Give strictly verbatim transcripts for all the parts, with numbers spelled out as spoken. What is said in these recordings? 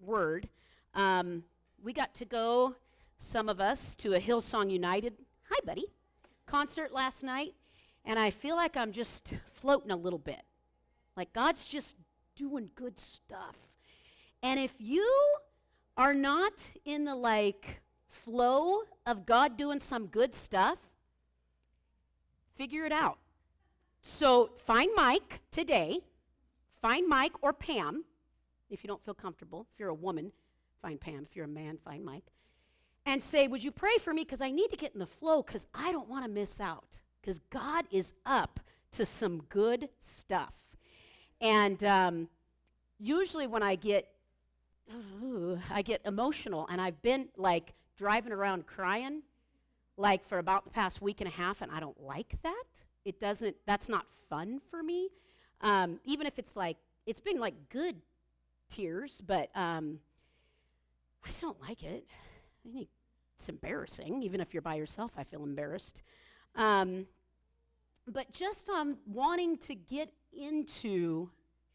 word. Um, we got to go, some of us, to a Hillsong United, hi buddy, concert last night, and I feel like I'm just floating a little bit. Like God's just doing good stuff. And if you are not in the like flow of God doing some good stuff, figure it out. So find Mike today. Find Mike or Pam, if you don't feel comfortable. If you're a woman, find Pam. If you're a man, find Mike. And say, would you pray for me? Because I need to get in the flow because I don't want to miss out. Because God is up to some good stuff. And um, usually when I get, uh, I get emotional, and I've been like driving around crying like for about the past week and a half, and I don't like that. It doesn't, that's not fun for me. Um, even if it's like, it's been like good tears, but um, I just don't like it. I think it's embarrassing. Even if you're by yourself, I feel embarrassed. Um, but just um, wanting to get into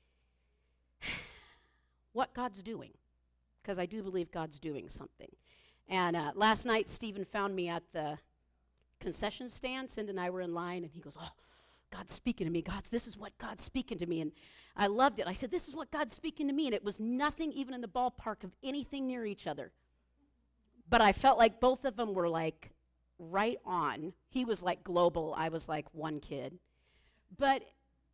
what God's doing, because I do believe God's doing something. And uh, last night, Stephen found me at the concession stand. Cindy and I were in line, and he goes, oh, God's speaking to me. God's, this is what God's speaking to me. And I loved it. I said, this is what God's speaking to me. And it was nothing even in the ballpark of anything near each other. But I felt like both of them were like right on. He was like global. I was like one kid. But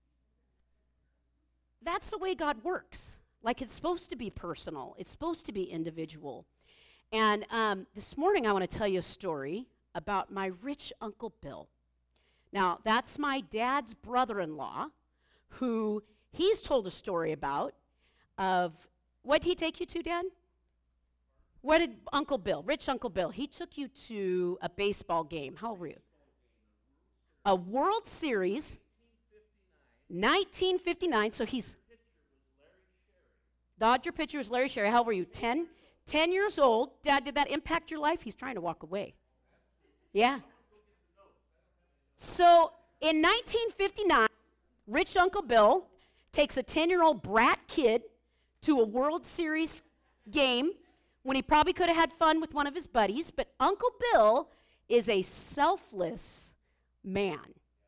that's the way God works. Like it's supposed to be personal. It's supposed to be individual. And um, this morning I want to tell you a story about my rich Uncle Bill. Now, that's my dad's brother-in-law, who he's told a story about of, what did he take you to, Dad? What did Uncle Bill, rich Uncle Bill, he took you to a baseball game. How old were you? A World Series, nineteen fifty-nine, so he's, Dodger pitcher was Larry Sherry. How old were you, ten? ten years old. Dad, did that impact your life? He's trying to walk away. Yeah. So in nineteen fifty-nine, rich Uncle Bill takes a ten-year-old brat kid to a World Series game when he probably could have had fun with one of his buddies, but Uncle Bill is a selfless man.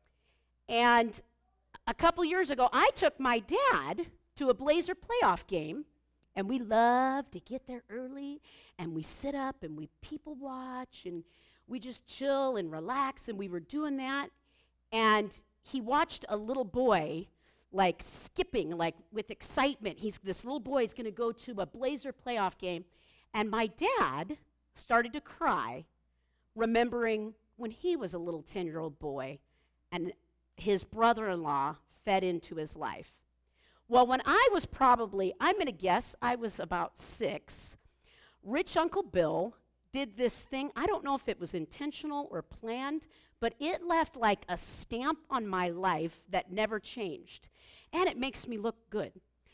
And a couple years ago, I took my dad to a Blazer playoff game, and we love to get there early, and we sit up and we people watch, and we just chill and relax, and we were doing that. And he watched a little boy, like, skipping, like, with excitement. He's this little boy is going to go to a Blazer playoff game. And my dad started to cry, remembering when he was a little ten-year-old boy, and his brother-in-law fed into his life. Well, when I was probably, I'm going to guess, I was about six, rich Uncle Bill did this thing. I don't know if it was intentional or planned, but it left like a stamp on my life that never changed. And it makes me look good.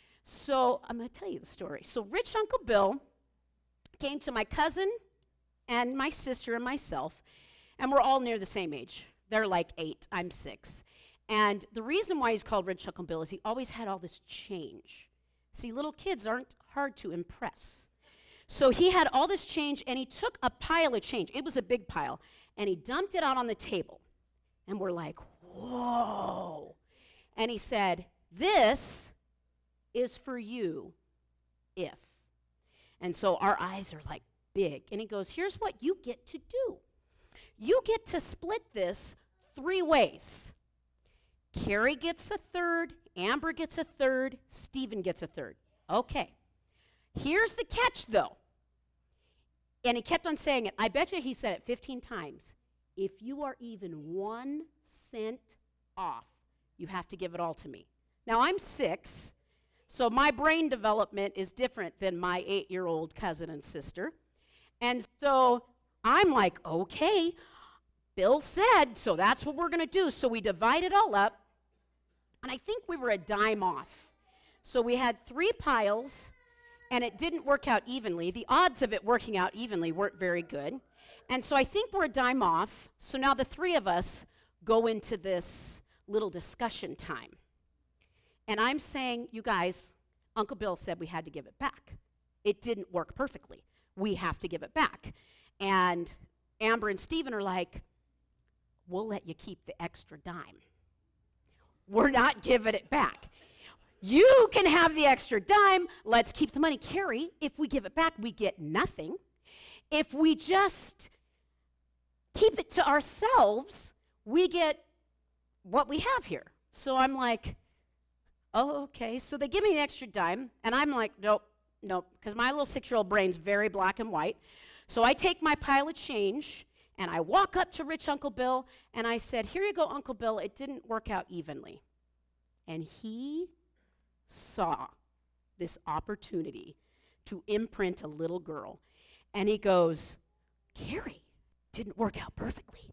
So I'm going to tell you the story. So rich Uncle Bill came to my cousin and my sister and myself, and we're all near the same age. They're like eight, I'm six. And the reason why he's called rich Uncle Bill is he always had all this change. See, little kids aren't hard to impress. So he had all this change, and he took a pile of change. It was a big pile. And he dumped it out on the table. And we're like, whoa. And he said, this is for you if. And so our eyes are like big. And he goes, here's what you get to do. You get to split this three ways. Carrie gets a third, Amber gets a third, Stephen gets a third. Okay. Here's the catch, though. And he kept on saying it. I bet you he said it fifteen times. If you are even one cent off, you have to give it all to me. Now, I'm six, so my brain development is different than my eight-year-old cousin and sister. And so I'm like, okay, Bill said, so that's what we're going to do. So we divide it all up, and I think we were a dime off. So we had three piles, and it didn't work out evenly. The odds of it working out evenly weren't very good. And so I think we're a dime off. So now the three of us go into this little discussion time. And I'm saying, you guys, Uncle Bill said we had to give it back. it didn't work perfectly. We have to give it back. And Amber and Stephen are like, we'll let you keep the extra dime. We're not giving it back. You can have the extra dime. Let's keep the money. Carrie, if we give it back, we get nothing. If we just keep it to ourselves, we get what we have here. So I'm like, oh, okay. So they give me the extra dime, and I'm like, nope, nope, because my little six-year-old brain's very black and white. So I take my pile of change, and I walk up to rich Uncle Bill, and I said, here you go, Uncle Bill. It didn't work out evenly. And he saw this opportunity to imprint a little girl. And he goes, Carrie, didn't work out perfectly.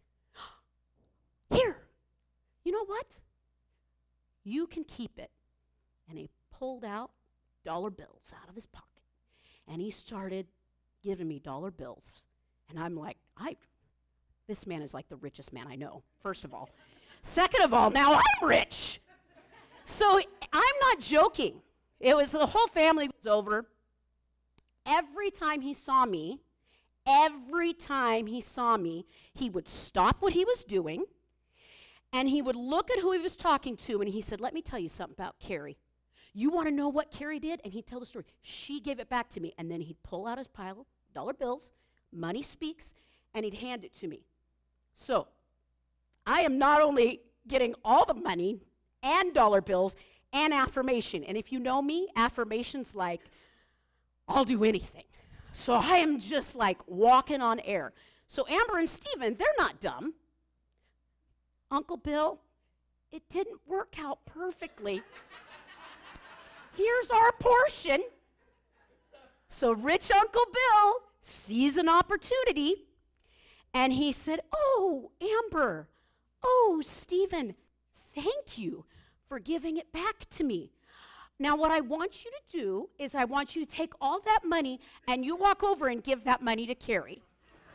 Here, you know what? You can keep it. And he pulled out dollar bills out of his pocket. And he started giving me dollar bills. And I'm like, I, this man is like the richest man I know, first of all. Second of all, now I'm rich. So I'm not joking. It was, the whole family was over. Every time he saw me, every time he saw me, he would stop what he was doing, and he would look at who he was talking to, and he said, let me tell you something about Carrie. You want to know what Carrie did? And he'd tell the story. She gave it back to me, and then he'd pull out his pile of dollar bills, money speaks, and he'd hand it to me. So I am not only getting all the money and dollar bills and affirmation. And if you know me, affirmation's like, I'll do anything. So I am just like walking on air. So Amber and Stephen, they're not dumb. Uncle Bill, it didn't work out perfectly. Here's our portion. So rich Uncle Bill sees an opportunity, and he said, oh, Amber, oh, Stephen, thank you for giving it back to me. Now, what I want you to do is I want you to take all that money and you walk over and give that money to Carrie.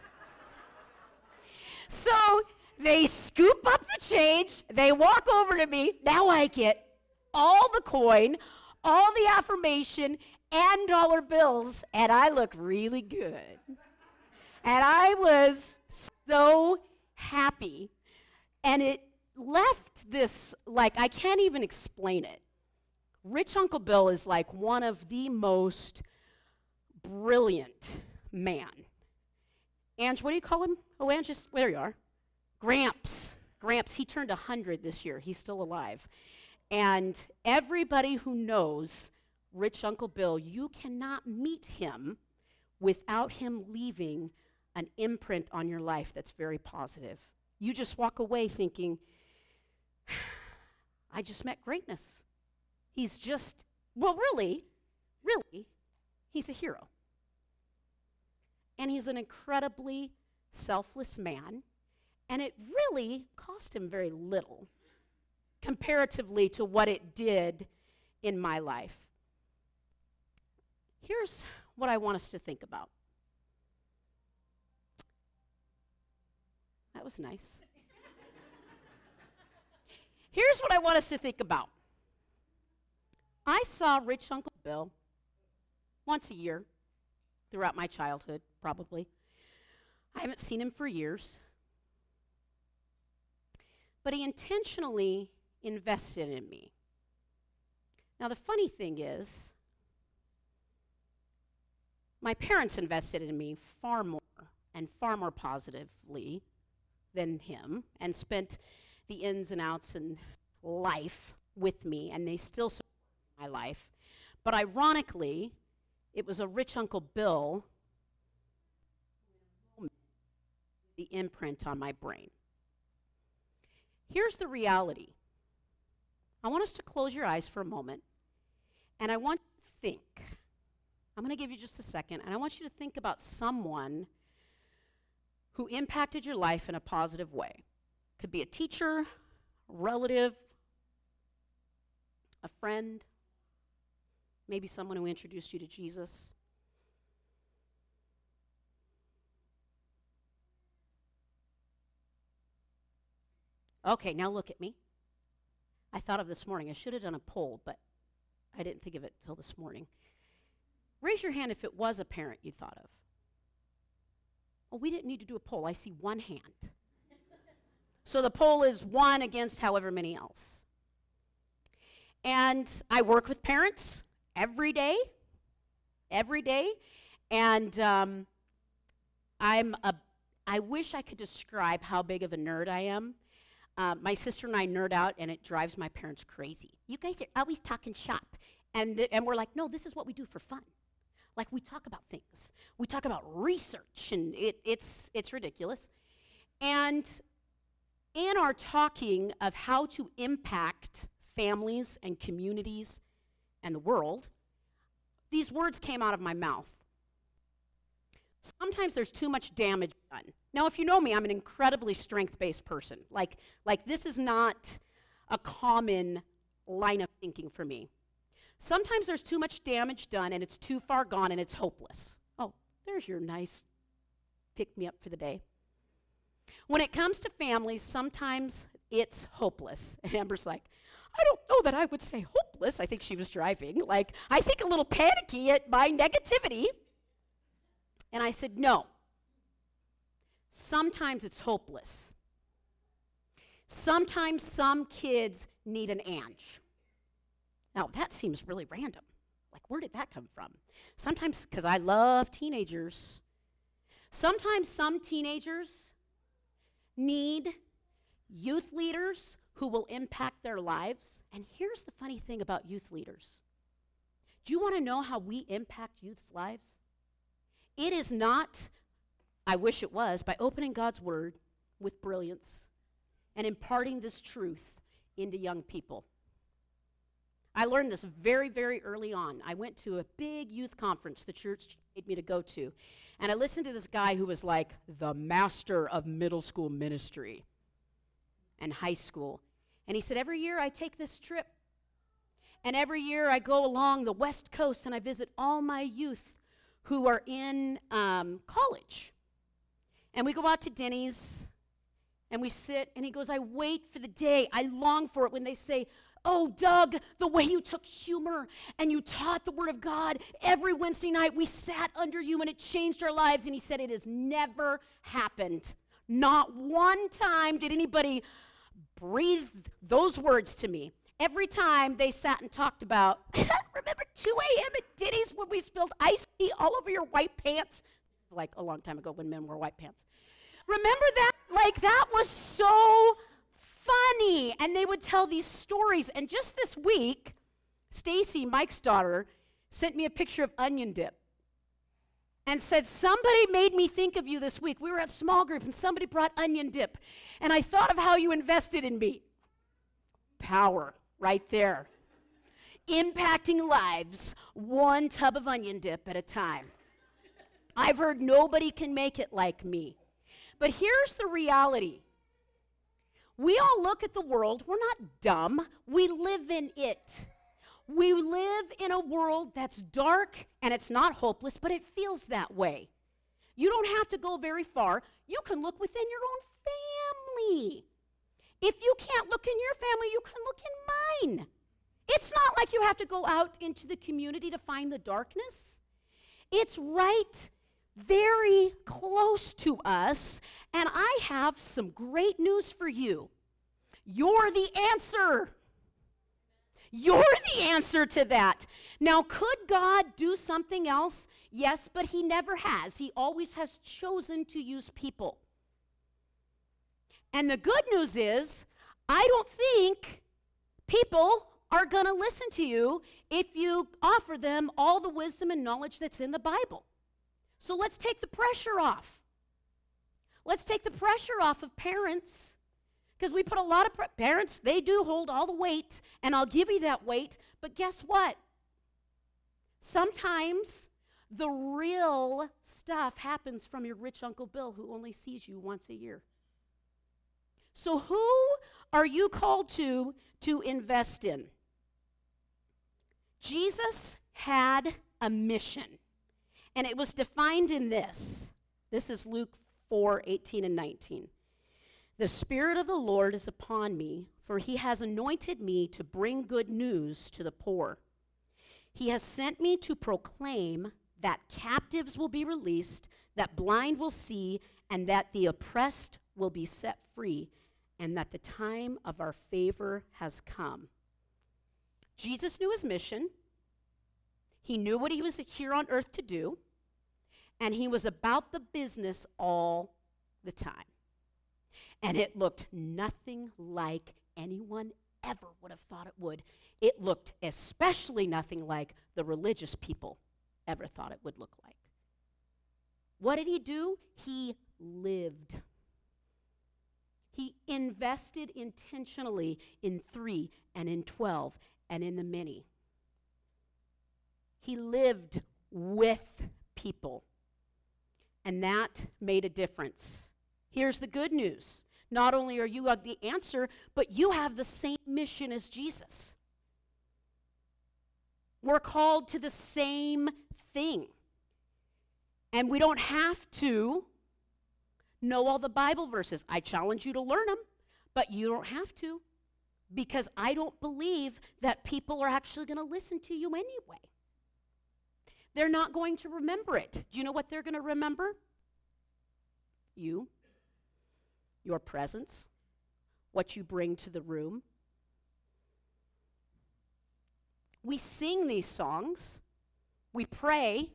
So they scoop up the change, they walk over to me. Now I get all the coin, all the affirmation, and dollar bills, and I look really good. And I was so happy. And it left this, like, I can't even explain it. Rich Uncle Bill is like one of the most brilliant man. Ange, what do you call him? Oh, Ange, just, there you are. Gramps. Gramps, he turned one hundred this year. He's still alive. And everybody who knows Rich Uncle Bill, you cannot meet him without him leaving an imprint on your life that's very positive. You just walk away thinking, I just met greatness. He's just, well, really, really, he's a hero. And he's an incredibly selfless man, and it really cost him very little comparatively to what it did in my life. Here's what I want us to think about. That was nice. Here's what I want us to think about. I saw rich Uncle Bill once a year throughout my childhood, probably. I haven't seen him for years. But he intentionally invested in me. Now, the funny thing is, my parents invested in me far more and far more positively than him, and spent the ins and outs in life with me, and they still support my life. But ironically, it was a rich Uncle Bill, the imprint on my brain. Here's the reality. I want us to close your eyes for a moment, and I want you to think. I'm going to give you just a second, and I want you to think about someone who impacted your life in a positive way. Could be a teacher, a relative, a friend, maybe someone who introduced you to Jesus. Okay, now look at me. I thought of this morning. I should have done a poll, but I didn't think of it till this morning. Raise your hand if it was a parent you thought of. Well, we didn't need to do a poll. I see one hand. So the poll is one against however many else. And I work with parents every day, every day. And um, I'm a, I wish I could describe how big of a nerd I am. Uh, my sister and I nerd out, and it drives my parents crazy. You guys are always talking shop. And, th- and we're like, no, this is what we do for fun. Like, we talk about things. We talk about research, and it, it's, it's ridiculous. And in our talking of how to impact families and communities and the world, these words came out of my mouth. Sometimes there's too much damage done. Now, if you know me, I'm an incredibly strength-based person. Like, like this is not a common line of thinking for me. Sometimes there's too much damage done, and it's too far gone, and it's hopeless. Oh, there's your nice pick-me-up for the day. When it comes to families, sometimes it's hopeless. And Amber's like, I don't know that I would say hopeless. I think she was driving. Like, I think a little panicky at my negativity. And I said, no. Sometimes it's hopeless. Sometimes some kids need an Ange. Now, that seems really random. Like, where did that come from? Sometimes, because I love teenagers. Sometimes some teenagers need youth leaders who will impact their lives. And here's the funny thing about youth leaders. Do you want to know how we impact youth's lives? It is not, I wish it was, by opening God's word with brilliance and imparting this truth into young people. I learned this very, very early on. I went to a big youth conference the church made me to go to, and I listened to this guy who was like the master of middle school ministry and high school. And he said, every year I take this trip, and every year I go along the West Coast and I visit all my youth who are in um, college. And we go out to Denny's, and we sit, and he goes, I wait for the day, I long for it when they say, oh, Doug, the way you took humor and you taught the Word of God every Wednesday night, we sat under you and it changed our lives. And he said, it has never happened. Not one time did anybody breathe those words to me. Every time they sat and talked about, remember two a.m. at Denny's when we spilled iced tea all over your white pants? Like a long time ago when men wore white pants. Remember that? Like, that was so funny. And they would tell these stories. And just this week, Stacy, Mike's daughter, sent me a picture of onion dip and said, somebody made me think of you this week. We were at small group and somebody brought onion dip. And I thought of how you invested in me. Power right there. Impacting lives, one tub of onion dip at a time. I've heard nobody can make it like me. But here's the reality. We all look at the world. We're not dumb. We live in it. We live in a world that's dark, and it's not hopeless, but it feels that way. You don't have to go very far. You can look within your own family. If you can't look in your family, you can look in mine. It's not like you have to go out into the community to find the darkness. It's right very close to us, and I have some great news for you. You're the answer. You're the answer to that. Now, could God do something else? Yes, but he never has. He always has chosen to use people. And the good news is, I don't think people are going to listen to you if you offer them all the wisdom and knowledge that's in the Bible. So let's take the pressure off. Let's take the pressure off of parents, because we put a lot of pre- parents, they do hold all the weight, and I'll give you that weight, but guess what? Sometimes the real stuff happens from your rich Uncle Bill who only sees you once a year. So who are you called to to invest in? Jesus had a mission. And it was defined in this. This is Luke four, eighteen and nineteen. The Spirit of the Lord is upon me, for he has anointed me to bring good news to the poor. He has sent me to proclaim that captives will be released, that blind will see, and that the oppressed will be set free, and that the time of our favor has come. Jesus knew his mission. He knew what he was here on earth to do, and he was about the business all the time. And it looked nothing like anyone ever would have thought it would. It looked especially nothing like the religious people ever thought it would look like. What did he do? He lived. He invested intentionally in three and in twelve and in the many. He lived with people, and that made a difference. Here's the good news. Not only are you the answer, but you have the same mission as Jesus. We're called to the same thing. And we don't have to know all the Bible verses. I challenge you to learn them, but you don't have to, because I don't believe that people are actually going to listen to you anyway. They're not going to remember it. Do you know what they're going to remember? You, your presence, what you bring to the room. We sing these songs. We pray.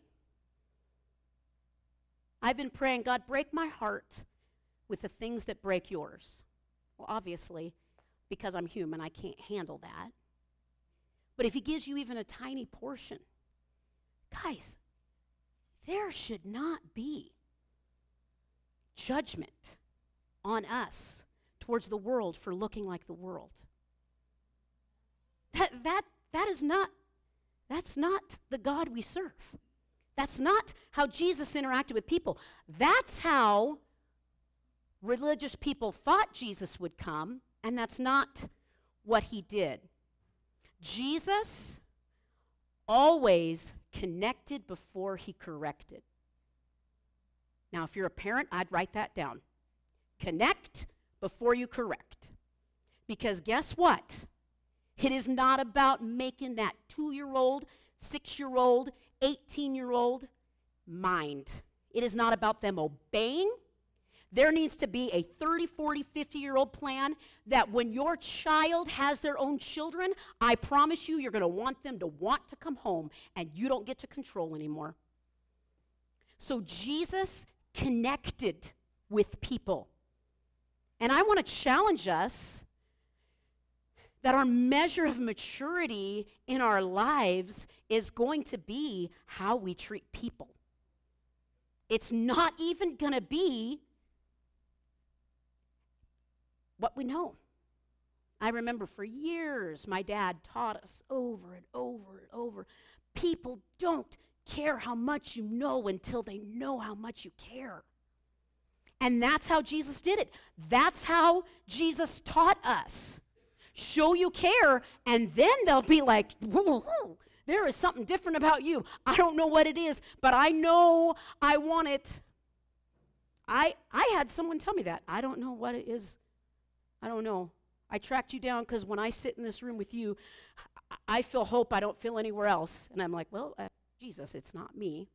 I've been praying, God, break my heart with the things that break yours. Well, obviously, because I'm human, I can't handle that. But if he gives you even a tiny portion, guys, there should not be judgment on us towards the world for looking like the world. That, that, that is not, that's not the God we serve. That's not how Jesus interacted with people. That's how religious people thought Jesus would come, and that's not what he did. Jesus always connected before he corrected. Now, if you're a parent, I'd write that down. Connect before you correct. Because guess what? It is not about making that two-year-old, six-year-old, eighteen-year-old mind. It is not about them obeying. There needs to be a thirty, forty, fifty-year-old plan that when your child has their own children, I promise you, you're going to want them to want to come home, and you don't get to control anymore. So Jesus connected with people. And I want to challenge us that our measure of maturity in our lives is going to be how we treat people. It's not even going to be what we know. I remember for years my dad taught us over and over and over, people don't care how much you know until they know how much you care. And that's how Jesus did it. That's how Jesus taught us. Show you care, and then they'll be like, whoa, whoa, there is something different about you. I don't know what it is, but I know I want it. I I had someone tell me that. I don't know what it is. I don't know. I tracked you down because when I sit in this room with you, I feel hope I don't feel anywhere else. And I'm like, well, uh, Jesus, it's not me.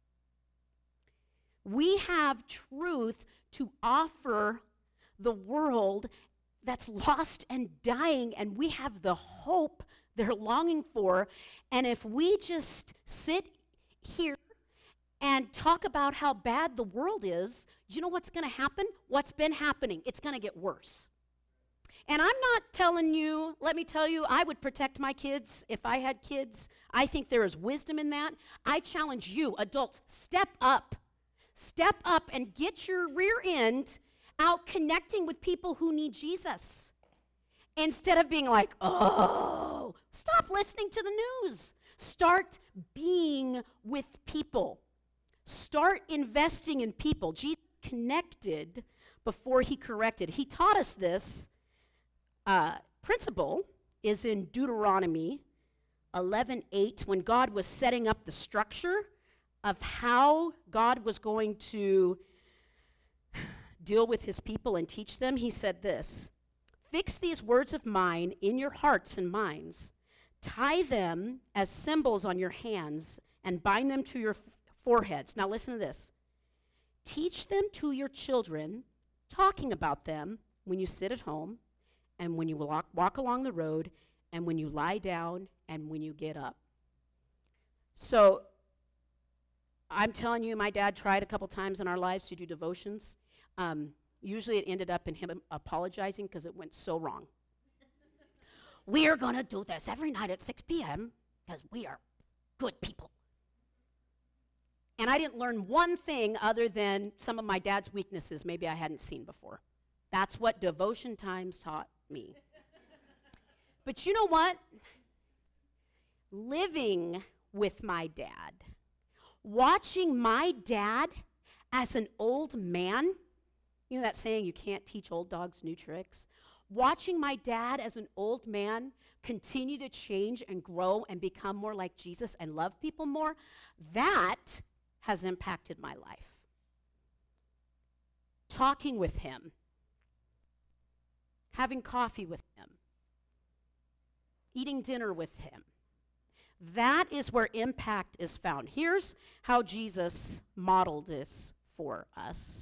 We have truth to offer the world that's lost and dying, and we have the hope they're longing for. And if we just sit here and talk about how bad the world is, you know what's going to happen? What's been happening? It's going to get worse. And I'm not telling you, let me tell you, I would protect my kids if I had kids. I think there is wisdom in that. I challenge you, adults, step up. Step up and get your rear end out connecting with people who need Jesus. Instead of being like, oh, stop listening to the news. Start being with people. Start investing in people. Jesus connected before he corrected. He taught us this uh, principle is in Deuteronomy eleven eight, when God was setting up the structure of how God was going to deal with his people and teach them. He said this, fix these words of mine in your hearts and minds. Tie them as symbols on your hands and bind them to your f- foreheads. Now listen to this. Teach them to your children, talking about them when you sit at home and when you walk, walk along the road and when you lie down and when you get up. So I'm telling you, my dad tried a couple times in our lives to do devotions. Um, usually it ended up in him apologizing because it went so wrong. We are going to do this every night at six p.m. because we are good people. And I didn't learn one thing other than some of my dad's weaknesses maybe I hadn't seen before. That's what devotion times taught me. But you know what? Living with my dad, watching my dad as an old man, you know that saying, you can't teach old dogs new tricks? Watching my dad as an old man continue to change and grow and become more like Jesus and love people more, that has impacted my life. Talking with him, having coffee with him, eating dinner with him. That is where impact is found. Here's how Jesus modeled this for us.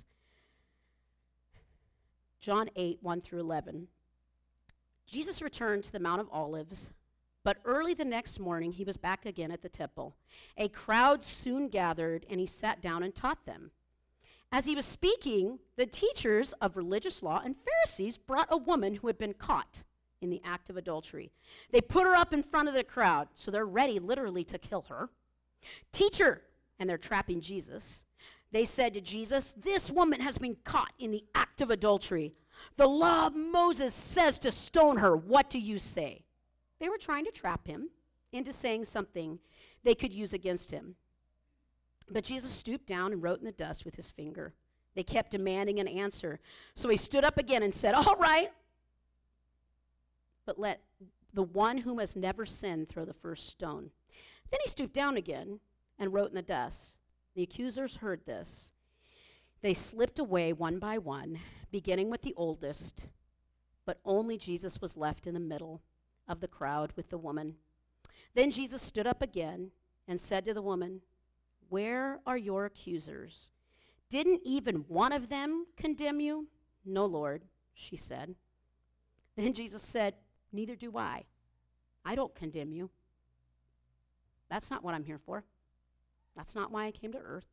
John eight, one through eleven. Jesus returned to the Mount of Olives, but early the next morning he was back again at the temple. A crowd soon gathered, and he sat down and taught them. As he was speaking, the teachers of religious law and Pharisees brought a woman who had been caught in the act of adultery. They put her up in front of the crowd, so they're ready literally to kill her. Teacher, and they're trapping Jesus. They said to Jesus, this woman has been caught in the act of adultery. The law of Moses says to stone her. What do you say? They were trying to trap him into saying something they could use against him. But Jesus stooped down and wrote in the dust with his finger. They kept demanding an answer. So he stood up again and said, all right, but let the one who has never sinned throw the first stone. Then he stooped down again and wrote in the dust. The accusers heard this. They slipped away one by one, beginning with the oldest, but only Jesus was left in the middle of the crowd with the woman. Then Jesus stood up again and said to the woman, where are your accusers? Didn't even one of them condemn you? No, Lord, she said. Then Jesus said, neither do I. I don't condemn you. That's not what I'm here for. That's not why I came to earth.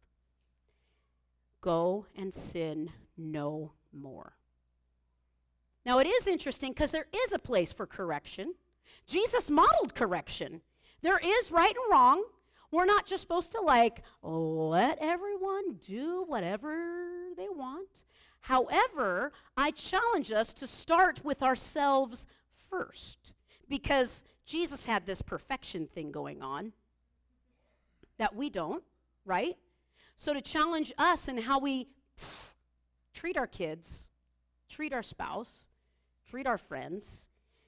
Go and sin no more. Now it is interesting because there is a place for correction. Jesus modeled correction. There is right and wrong. We're not just supposed to like let everyone do whatever they want. However, I challenge us to start with ourselves first, because Jesus had this perfection thing going on that we don't, right? So to challenge us in how we treat our kids, treat our spouse, treat our friends.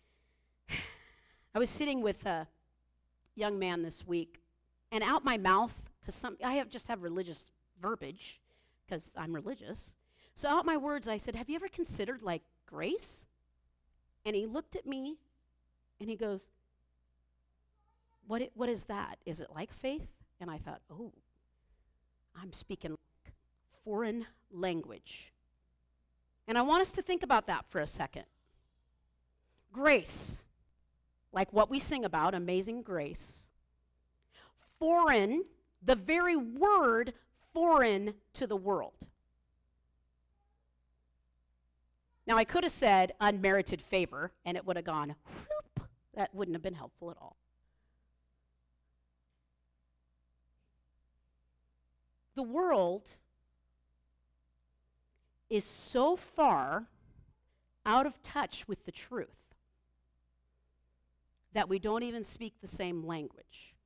I was sitting with a young man this week, and out my mouth, because some I have just have religious verbiage, because I'm religious. So out my words, I said, have you ever considered like grace? And he looked at me, and he goes, what, it, what is that? Is it like faith? And I thought, oh, I'm speaking like foreign language. And I want us to think about that for a second. Grace, like what we sing about, Amazing Grace. Foreign, the very word foreign to the world. Now, I could have said unmerited favor, and it would have gone, whoop. That wouldn't have been helpful at all. The world is so far out of touch with the truth that we don't even speak the same language.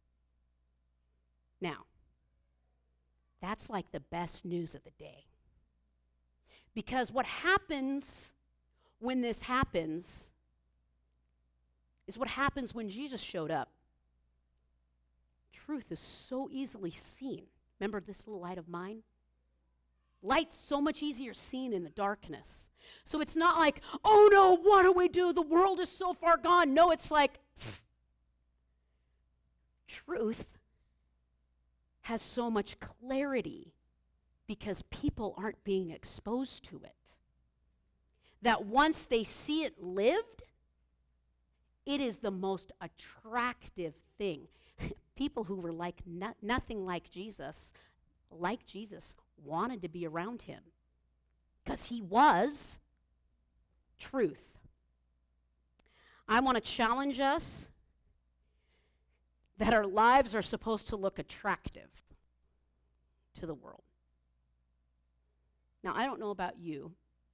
Now, that's like the best news of the day. Because what happens when this happens is what happens when Jesus showed up. Truth is so easily seen. Remember this little light of mine? Light's so much easier seen in the darkness. So it's not like, oh no, what do we do? The world is so far gone. No, it's like, pff, Truth has so much clarity because people aren't being exposed to it. That once they see it lived, it is the most attractive thing. People who were like no- nothing like Jesus, like Jesus, wanted to be around him because he was truth. I want to challenge us that our lives are supposed to look attractive to the world. Now, I don't know about you,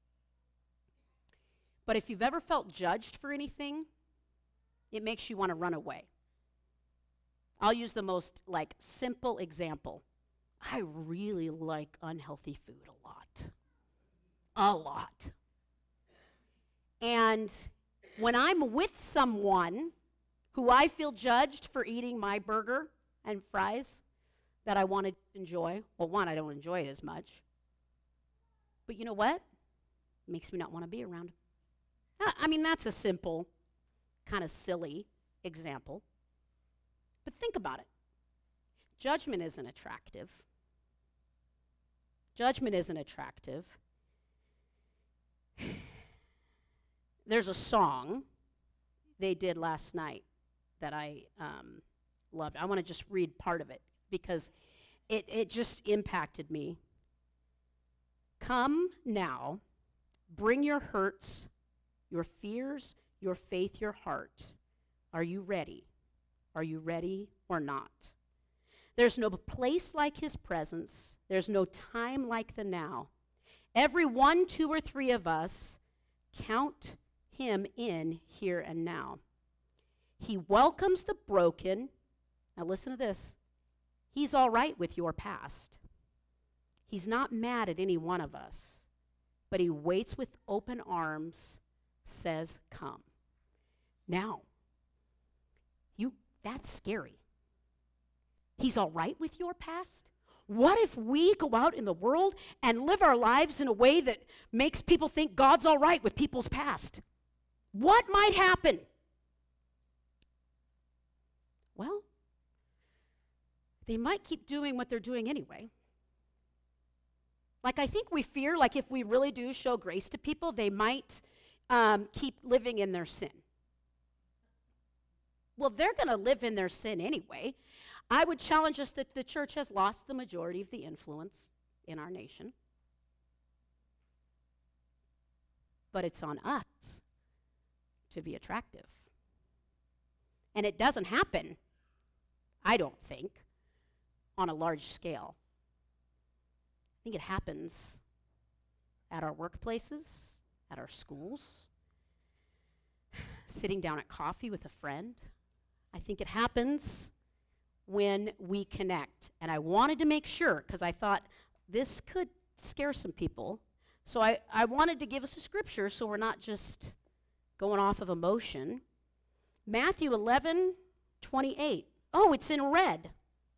but if you've ever felt judged for anything, it makes you want to run away. I'll use the most like simple example. I really like unhealthy food a lot. A lot. And when I'm with someone who I feel judged for eating my burger and fries that I want to enjoy, well, one, I don't enjoy it as much. But you know what? It makes me not want to be around them. I mean, that's a simple, kind of silly example. But think about it. Judgment isn't attractive. Judgment isn't attractive. There's a song they did last night that I um, loved. I want to just read part of it because it, it just impacted me. Come now, bring your hurts, your fears, your faith, your heart. Are you ready? Are you ready or not? There's no place like his presence. There's no time like the now. Every one, two, or three of us count him in here and now. He welcomes the broken. Now listen to this. He's all right with your past. He's not mad at any one of us, but he waits with open arms, says, come. Now, you, that's scary. He's all right with your past? What if we go out in the world and live our lives in a way that makes people think God's all right with people's past? What might happen? Well, they might keep doing what they're doing anyway. Like, I think we fear, like, if we really do show grace to people, they might um, keep living in their sin. Well, they're going to live in their sin anyway. I would challenge us that the church has lost the majority of the influence in our nation. But it's on us to be attractive. And it doesn't happen, I don't think, on a large scale. I think it happens at our workplaces, at our schools, sitting down at coffee with a friend. I think it happens when we connect. And I wanted to make sure, because I thought this could scare some people. So I, I wanted to give us a scripture so we're not just going off of emotion. Matthew eleven twenty-eight. Oh, it's in red.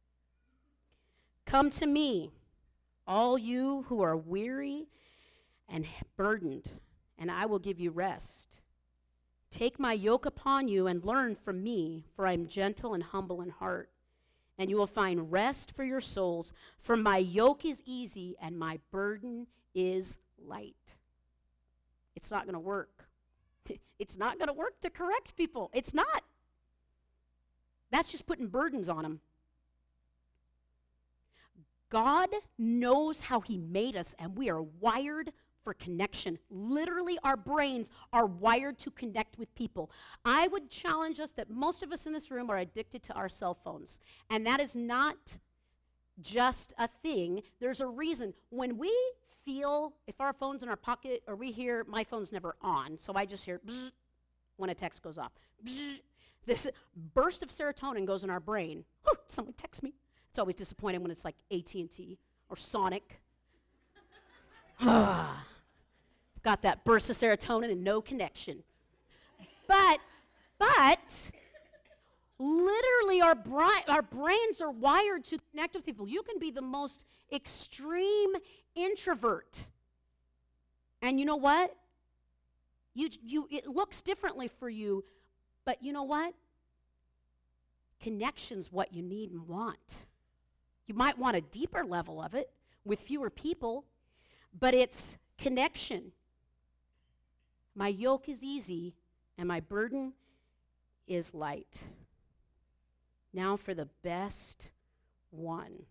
Come to me, all you who are weary and burdened, and I will give you rest. Take my yoke upon you and learn from me, for I am gentle and humble in heart, and you will find rest for your souls. For my yoke is easy and my burden is light. It's not going to work. It's not going to work to correct people. It's not. That's just putting burdens on them. God knows how he made us, and we are wired for connection. Literally, our brains are wired to connect with people. I would challenge us that most of us in this room are addicted to our cell phones, and that is not just a thing. There's a reason. When we feel, if our phone's in our pocket, or we hear, my phone's never on, so I just hear bzz when a text goes off. Bzz, this burst of serotonin goes in our brain. Whew, someone texts me. It's always disappointing when it's like A T and T or Sonic. Got that burst of serotonin and no connection. But, but, literally our, bri- our brains are wired to connect with people. You can be the most extreme introvert. And you know what? You, you, it looks differently for you, but you know what? connection's what you need and want. You might want a deeper level of it with fewer people, but it's connection. My yoke is easy and my burden is light. Now for the best one.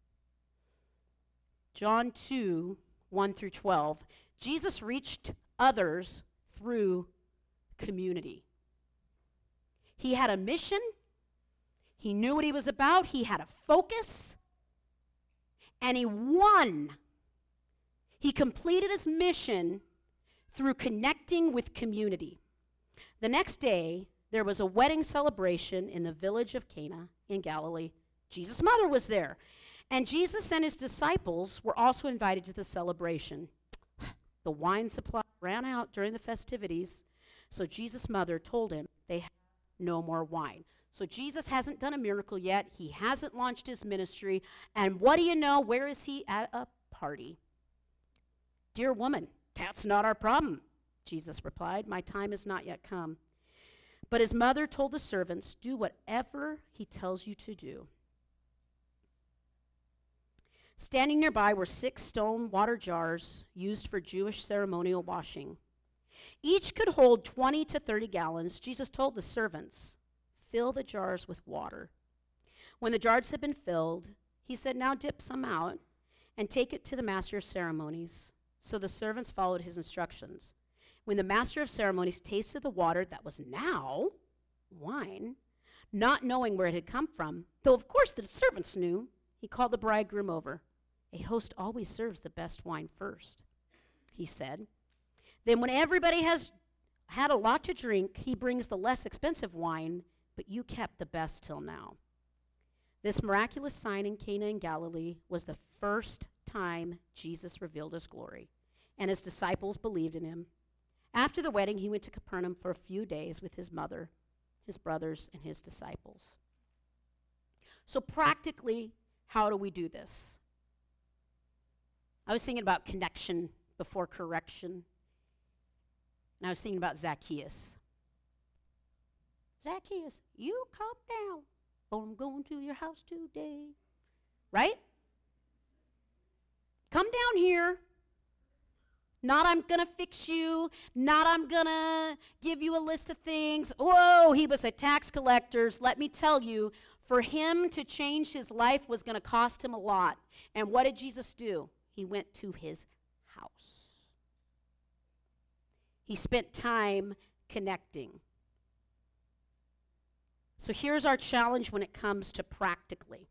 John two, one through twelve. Jesus reached others through community. He had a mission. He knew what he was about. He had a focus. And he won. He completed his mission through connecting with community. The next day, there was a wedding celebration in the village of Cana in Galilee. Jesus' mother was there. And Jesus and his disciples were also invited to the celebration. The wine supply ran out during the festivities, so Jesus' mother told him they had no more wine. So Jesus hasn't done a miracle yet. He hasn't launched his ministry. And what do you know? Where is he? At a party. Dear woman, that's not our problem, Jesus replied. My time has not yet come. But his mother told the servants, do whatever he tells you to do. Standing nearby were six stone water jars used for Jewish ceremonial washing. Each could hold twenty to thirty gallons. Jesus told the servants, fill the jars with water. When the jars had been filled, he said, now dip some out and take it to the master of ceremonies. So the servants followed his instructions. When the master of ceremonies tasted the water that was now wine, not knowing where it had come from, though of course the servants knew, he called the bridegroom over. A host always serves the best wine first, he said. Then when everybody has had a lot to drink, he brings the less expensive wine, but you kept the best till now. This miraculous sign in Cana in Galilee was the first time Jesus revealed his glory, and his disciples believed in him. After the wedding, he went to Capernaum for a few days with his mother, his brothers, and his disciples. So practically, how do we do this? I was thinking about connection before correction, and I was thinking about Zacchaeus. Zacchaeus, you come down, or I'm going to your house today. Right? Come down here. Not I'm going to fix you. Not I'm going to give you a list of things. Whoa, he was a tax collector. Let me tell you, for him to change his life was going to cost him a lot. And what did Jesus do? He went to his house. He spent time connecting. So here's our challenge when it comes to practically.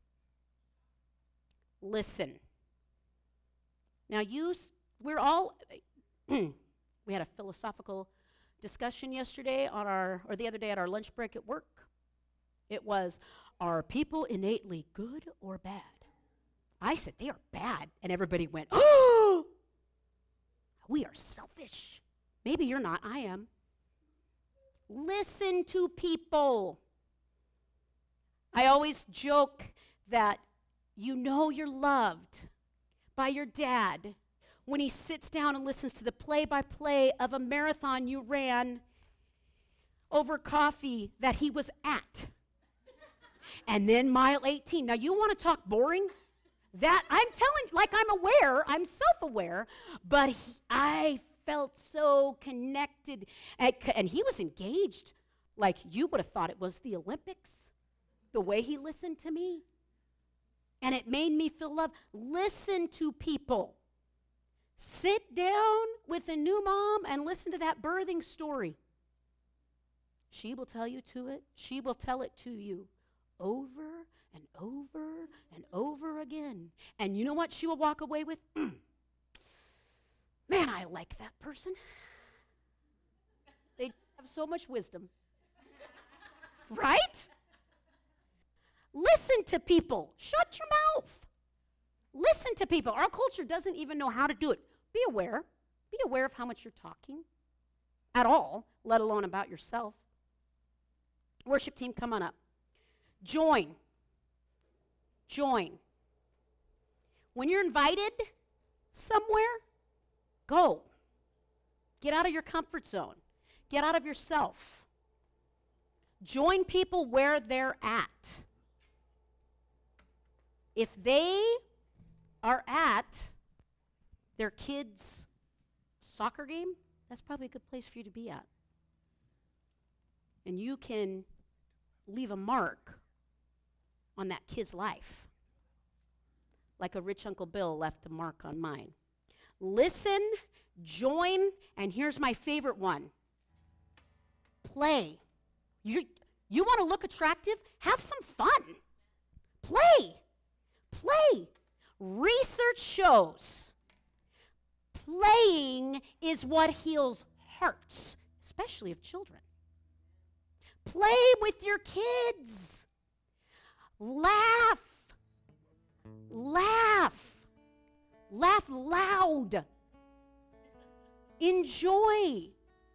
Listen. Now you, we're all, we had a philosophical discussion yesterday on our, or the other day at our lunch break at work. It was, are people innately good or bad? I said, they are bad. And everybody went, oh, we are selfish. Maybe you're not, I am. Listen to people. I always joke that you know you're loved by your dad when he sits down and listens to the play-by-play of a marathon you ran over coffee that he was at. And then mile eighteen. Now, you want to talk boring? That, I'm telling, like I'm aware, I'm self-aware, but he, I felt so connected. And, and he was engaged like you would have thought it was the Olympics, the way he listened to me. And it made me feel love. Listen to people. Sit down with a new mom and listen to that birthing story. She will tell you to it. She will tell it to you over and over and over again. And you know what she will walk away with? Mm. Man, I like that person. They have so much wisdom. Right? Listen to people. Shut your mouth. Listen to people. Our culture doesn't even know how to do it. Be aware. Be aware of how much you're talking at all, let alone about yourself. Worship team, come on up. Join. Join. When you're invited somewhere, go. Get out of your comfort zone. Get out of yourself. Join people where they're at. If they are at their kids' soccer game, that's probably a good place for you to be at. And you can leave a mark on that kid's life, like a rich Uncle Bill left a mark on mine. Listen, join, and here's my favorite one. Play. You, you want to look attractive? Have some fun. Play. Play. Research shows playing is what heals hearts, especially of children. Play with your kids. Laugh. Laugh. Laugh loud. Enjoy.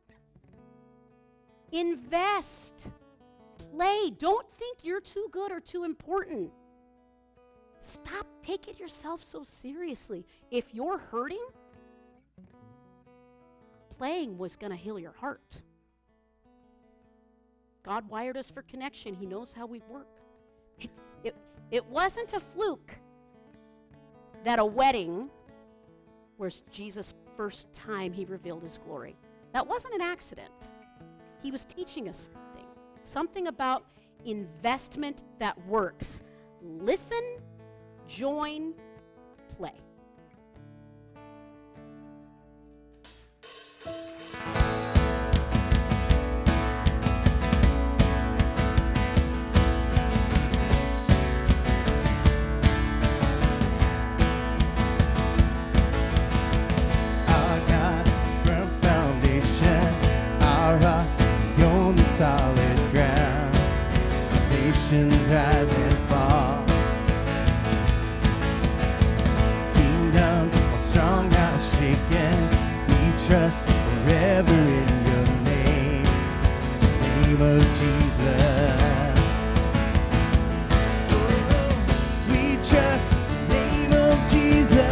Invest. Play. Don't think you're too good or too important. Stop taking yourself so seriously. If you're hurting, playing was going to heal your heart. God wired us for connection. He knows how we work. It, it, it wasn't a fluke that a wedding was Jesus' first time he revealed his glory. That wasn't an accident. He was teaching us something. Something about investment that works. Listen, join, play. Solid ground, nations rise and fall. Kingdom strong, not shaken. We trust forever in your name, name of Jesus. Oh, we trust the name of Jesus.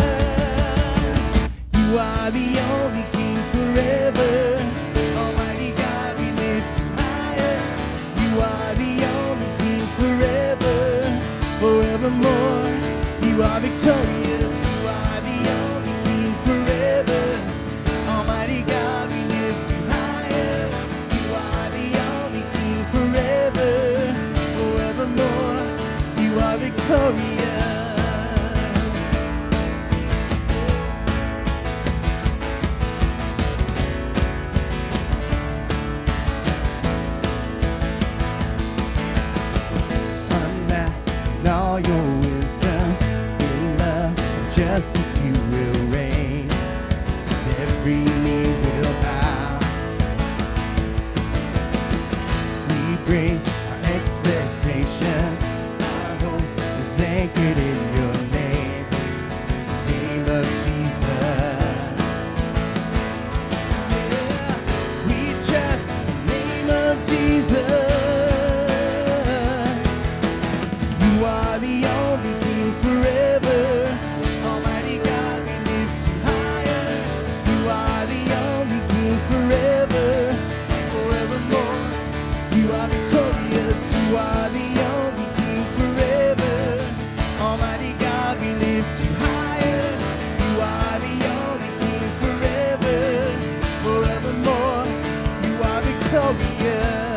You are the only King forever. Almighty God, we lift you higher. You are the only King forever, forevermore. You are victorious. You are the only King forever. Almighty God, we lift you higher. You are the only King forever, forevermore. You are victorious. All your wisdom, in love and justice you will reign. Every knee will bow. We bring our expectation. Our hope is anchored in your name, name of Jesus. Yeah. We trust the name of Jesus. You are the only King forever. Almighty God, we lift you higher. You are the only King forever, forevermore. You are victorious. You are the only King forever. Almighty God, we lift you higher. You are the only King forever, forevermore. You are victorious.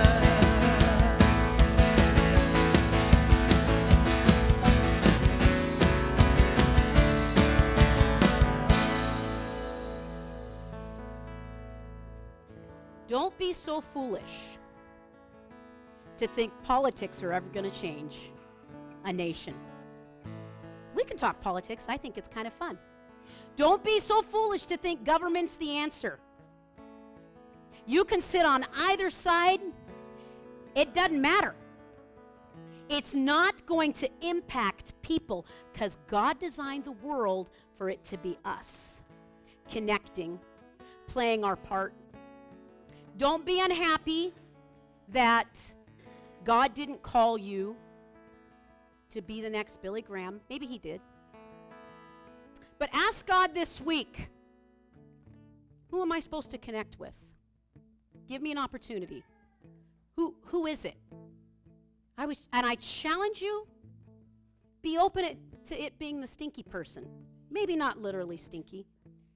Don't be so foolish to think politics are ever going to change a nation. We can talk politics. I think it's kind of fun. Don't be so foolish to think government's the answer. You can sit on either side. It doesn't matter. It's not going to impact people because God designed the world for it to be us, connecting, playing our part. Don't be unhappy that God didn't call you to be the next Billy Graham. Maybe he did. But ask God this week, who am I supposed to connect with? Give me an opportunity. Who, who is it? I was, and I challenge you, be open it, to it being the stinky person. Maybe not literally stinky,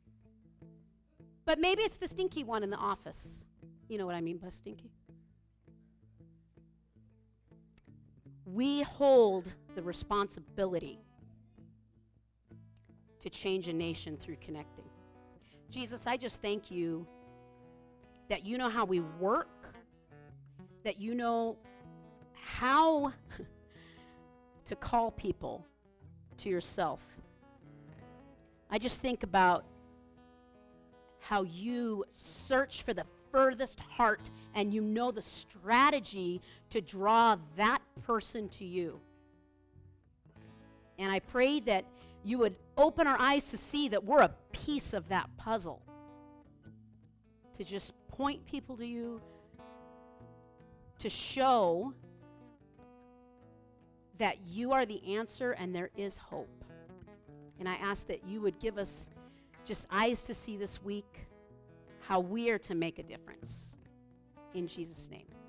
but maybe it's the stinky one in the office. You know what I mean by stinky? We hold the responsibility to change a nation through connecting. Jesus, I just thank you that you know how we work, that you know how to call people to yourself. I just think about how you search for the furthest heart and you know the strategy to draw that person to you. And I pray that you would open our eyes to see that we're a piece of that puzzle, to just point people to you, to show that you are the answer and there is hope. And I ask that you would give us just eyes to see this week how we are to make a difference. In Jesus' name.